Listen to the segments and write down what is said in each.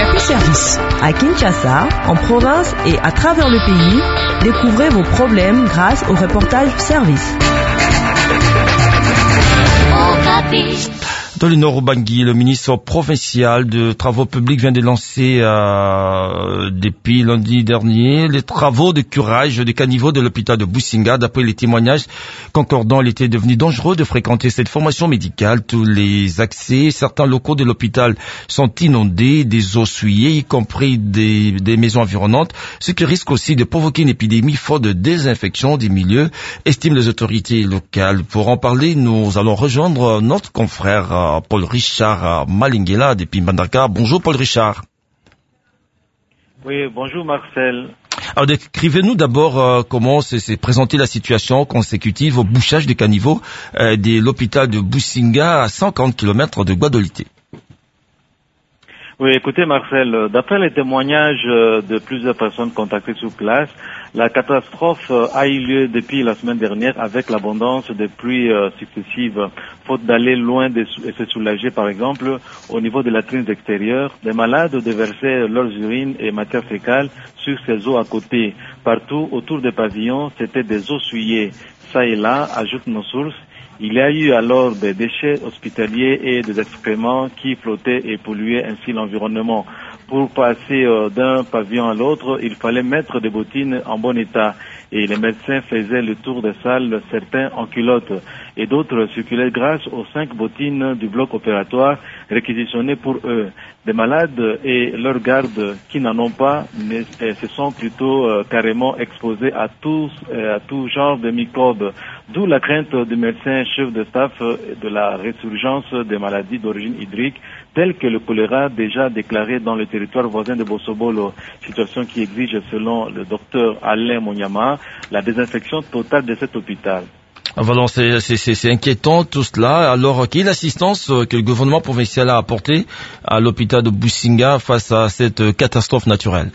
Okapi Service. À Kinshasa, en province et à travers le pays, découvrez vos problèmes grâce au reportage service. Dans le Nord Ubangi, le ministre provincial de Travaux publics vient de lancer depuis lundi dernier les travaux de curage des caniveaux de l'hôpital de Businga. D'après les témoignages concordants, il était devenu dangereux de fréquenter cette formation médicale. Tous les accès, certains locaux de l'hôpital sont inondés, des eaux souillées, y compris des maisons environnantes, ce qui risque aussi de provoquer une épidémie faute de désinfection des milieux, estiment les autorités locales. Pour en parler, nous allons rejoindre notre confrère Paul Richard Malingela depuis Mbandaka. Bonjour Paul Richard. Oui, bonjour Marcel. Alors décrivez-nous d'abord comment s'est présentée la situation consécutive au bouchage des caniveaux de l'hôpital de Businga à 50 km de Guadolité. Oui, écoutez Marcel, d'après les témoignages de plusieurs personnes contactées sur place, la catastrophe a eu lieu depuis la semaine dernière avec l'abondance des pluies successives. Faute d'aller loin et se soulager, par exemple, au niveau des latrines extérieures, des malades déversaient leurs urines et matières fécales sur ces eaux à côté. Partout autour des pavillons, c'était des eaux souillées. Ça et là, ajoutent nos sources. Il y a eu alors des déchets hospitaliers et des excréments qui flottaient et polluaient ainsi l'environnement. Pour passer d'un pavillon à l'autre, il fallait mettre des bottines en bon état. Et les médecins faisaient le tour des salles, certains en culotte, et d'autres circulaient grâce aux 5 bottines du bloc opératoire réquisitionnées pour eux. Des malades et leurs gardes qui n'en ont pas se sont plutôt carrément exposés à tout genre de microbes. D'où la crainte du médecin chef de staff de la résurgence des maladies d'origine hydrique, telles que le choléra déjà déclaré dans le territoire voisin de Bosobolo, situation qui exige, selon le docteur Alain Monyama, la désinfection totale de cet hôpital. Voilà, c'est inquiétant tout cela. Alors, quelle est l'assistance que le gouvernement provincial a apportée à l'hôpital de Businga face à cette catastrophe naturelle?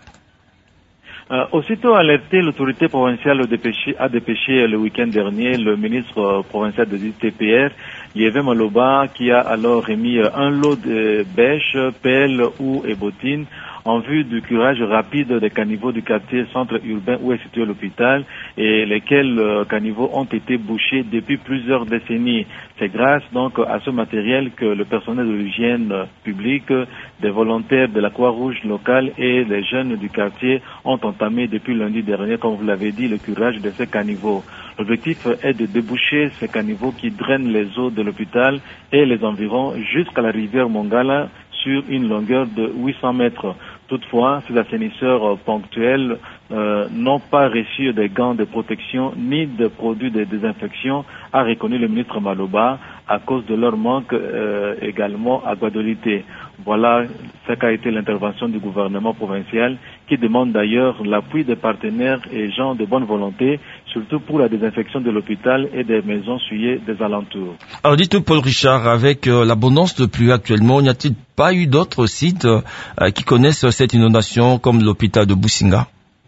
Aussitôt alerté, l'autorité provinciale a dépêché le week-end dernier le ministre provincial de l'ITPR, Liévé Maloba, qui a alors remis un lot de bêches, pelles, houes et bottines en vue du curage rapide des caniveaux du quartier centre urbain où est situé l'hôpital et lesquels caniveaux ont été bouchés depuis plusieurs décennies. C'est grâce donc à ce matériel que le personnel de l'hygiène publique, des volontaires de la Croix-Rouge locale et les jeunes du quartier ont entamé depuis lundi dernier, comme vous l'avez dit, le curage de ces caniveaux. L'objectif est de déboucher ces caniveaux qui drainent les eaux de l'hôpital et les environs jusqu'à la rivière Mongala sur une longueur de 800 mètres. Toutefois, ces assainisseurs ponctuels n'ont pas reçu des gants de protection ni de produits de désinfection, a reconnu le ministre Maloba, à cause de leur manque également à Guadolité. Voilà ce qu'a été l'intervention du gouvernement provincial, qui demande d'ailleurs l'appui des partenaires et gens de bonne volonté, surtout pour la désinfection de l'hôpital et des maisons souillées des alentours. Alors dites-nous Paul Richard, avec l'abondance de pluie actuellement, n'y a-t-il pas eu d'autres sites qui connaissent cette inondation comme l'hôpital de Businga?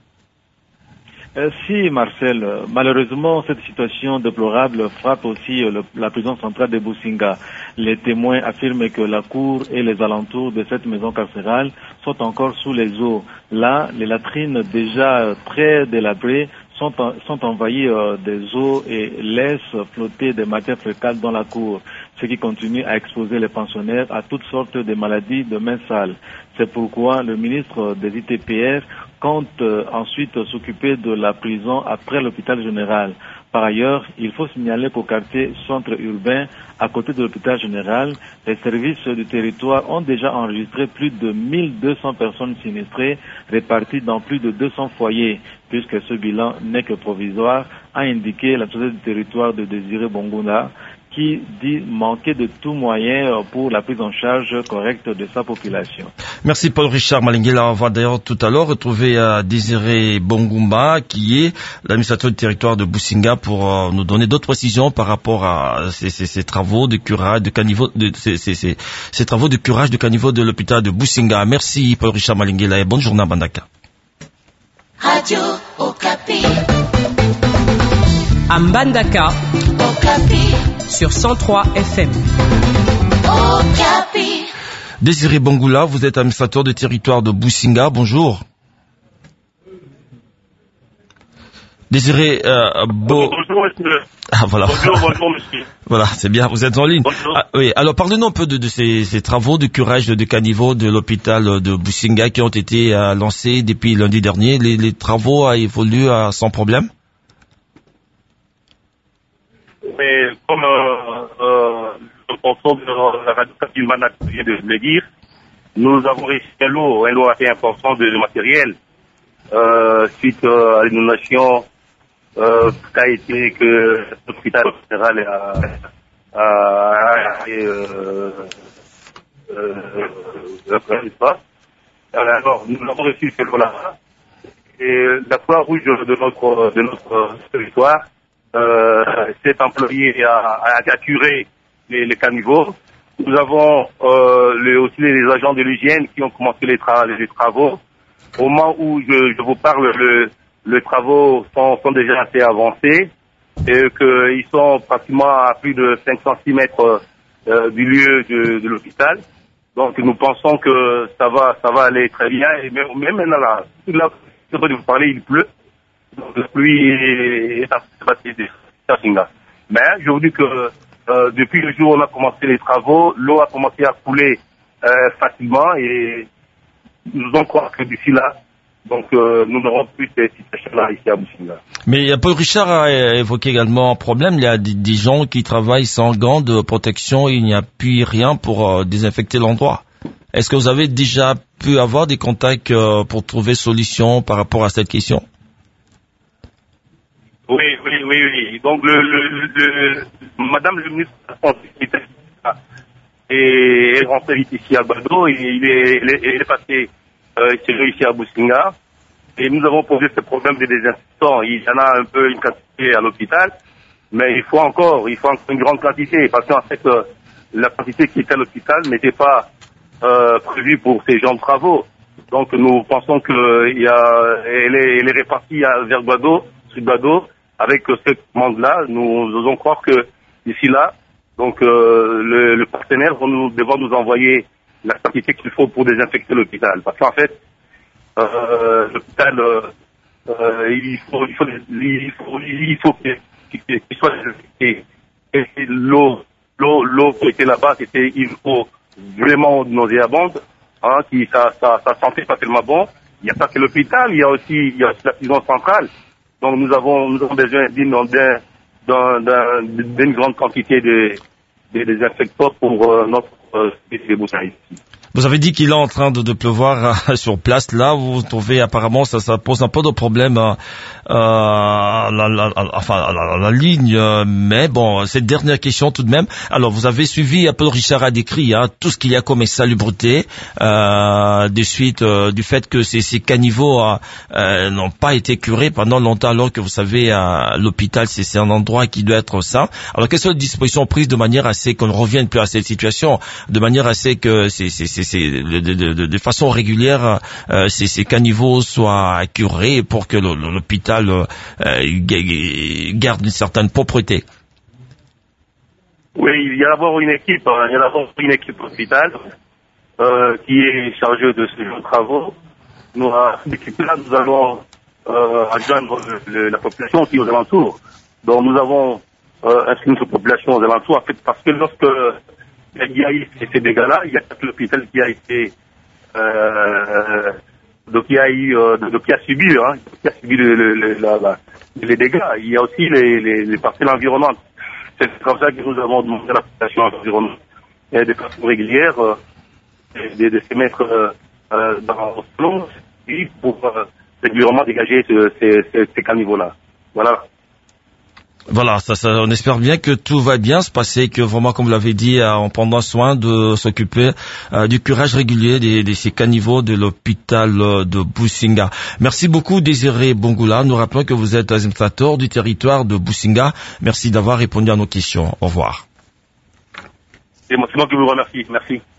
Si Marcel, malheureusement cette situation déplorable frappe aussi la prison centrale de Businga. Les témoins affirment que la cour et les alentours de cette maison carcérale sont encore sous les eaux. Là, les latrines déjà très délabrées sont envahies des eaux et laissent flotter des matières fécales dans la cour, ce qui continue à exposer les pensionnaires à toutes sortes de maladies de main sale. C'est pourquoi le ministre des ITPR compte ensuite s'occuper de la prison après l'hôpital général. Par ailleurs, il faut signaler qu'au quartier centre urbain, à côté de l'hôpital général, les services du territoire ont déjà enregistré plus de 1200 personnes sinistrées réparties dans plus de 200 foyers. Puisque ce bilan n'est que provisoire, a indiqué la société du territoire de Désiré Bongunda, qui dit manquer de tout moyen pour la prise en charge correcte de sa population. Merci Paul Richard Malingela. On va d'ailleurs tout à l'heure retrouver Désiré Bongumba, qui est l'administrateur du territoire de Businga, pour nous donner d'autres précisions par rapport à ces travaux de curage de caniveau, ces travaux de curage de caniveau de l'hôpital de Businga. Merci Paul Richard Malingela et bonne journée à Bandaka. Radio Okapi. À Mbandaka, Okapi. sur 103 FM. Okapi. Désiré Bangoula, vous êtes administrateur du territoire de Bousinga. Bonjour. Désiré Bonjour, monsieur. Ah, voilà. Bonjour, monsieur. Voilà, c'est bien, vous êtes en ligne. Bonjour. Ah, oui, alors parlez-nous un peu de ces travaux de curage de caniveau de l'hôpital de Bousinga qui ont été lancés depuis lundi dernier. Les travaux ont évolué sans problème? Mais comme le contrôle de la radio Capilman vient de le dire, nous avons reçu un lot assez important de matériel suite à l'inondation qu'a été que l'hôpital général alors, nous avons reçu ce lot-là. Et la Croix-Rouge de notre territoire s'est employée à curer les caniveaux. Nous avons aussi les agents de l'hygiène qui ont commencé les travaux. Au moment où je vous parle, les travaux sont déjà assez avancés et qu'ils sont pratiquement à plus de 506 mètres du lieu de l'hôpital. Donc nous pensons que ça va aller très bien. Et même maintenant là, je vais vous parler, il pleut. Donc la pluie est passée des Singa. Mais je vous dis que depuis le jour où on a commencé les travaux, l'eau a commencé à couler facilement et nous allons croire que d'ici là, donc nous n'aurons plus cette situation-là ici à Bousinga. Mais Paul Richard a évoqué également un problème. Il y a des gens qui travaillent sans gants de protection et il n'y a plus rien pour désinfecter l'endroit. Est-ce que vous avez déjà pu avoir des contacts pour trouver solution par rapport à cette question? Oui. Donc Madame le ministre est rentrée vite ici à Bado et il est passé chez nous ici à Bousinga. Et nous avons posé ce problème de désinfectants. Il y en a un peu une quantité à l'hôpital, mais il faut encore une grande quantité, parce qu'en fait, la quantité qui était à l'hôpital n'était pas prévue pour ces gens de travaux. Donc nous pensons qu'elle est répartie vers Bado, sud Bado. Avec cette commande-là, nous osons croire que d'ici là, donc le partenaire devant nous envoyer la quantité qu'il faut pour désinfecter l'hôpital. Parce qu'en fait, l'hôpital, il faut qu'il soit désinfecté. Et l'eau qui était là-bas, c'était une eau vraiment nauséabonde, qui ça sentait pas tellement bon. Il n'y a pas que l'hôpital, il y a aussi la prison centrale. Donc nous avons besoin d'une grande quantité de désinfectants pour notre Bousinga ici. Vous avez dit qu'il est en train de pleuvoir sur place. Là, vous trouvez apparemment ça pose un peu de problème à la ligne. Mais bon, cette dernière question tout de même. Alors, vous avez suivi, Paul Richard a décrit tout ce qu'il y a comme insalubrité de suite du fait que ces caniveaux n'ont pas été curés pendant longtemps, alors que vous savez, l'hôpital, c'est un endroit qui doit être sain. Alors, quelles sont les dispositions prises de manière à ce qu'on ne revienne plus à cette situation, de manière à ce que de façon régulière ces caniveaux soient curés pour que l'hôpital garde une certaine propreté? Oui, il y a d'abord une équipe hôpital qui est chargée de ce genre de travaux. Cette équipe-là, nous allons adjoindre la population qui est aux alentours. Donc nous avons inscrit notre population aux alentours, en fait, parce que lorsque il y a eu ces dégâts-là, il y a l'hôpital qui a été qui a subi les dégâts. Il y a aussi les parcelles environnantes. C'est comme ça que nous avons demandé à la population environnante de façon régulière de se mettre dans le salon pour régulièrement dégager ces caniveaux-là. Voilà. Voilà, on espère bien que tout va bien se passer, que vraiment, comme vous l'avez dit, en prenant soin de s'occuper du curage régulier de ces caniveaux de l'hôpital de Bousinga. Merci beaucoup, Désiré Bangoula. Nous rappelons que vous êtes administrateur du territoire de Bousinga. Merci d'avoir répondu à nos questions. Au revoir. C'est moi qui vous remercie. Merci.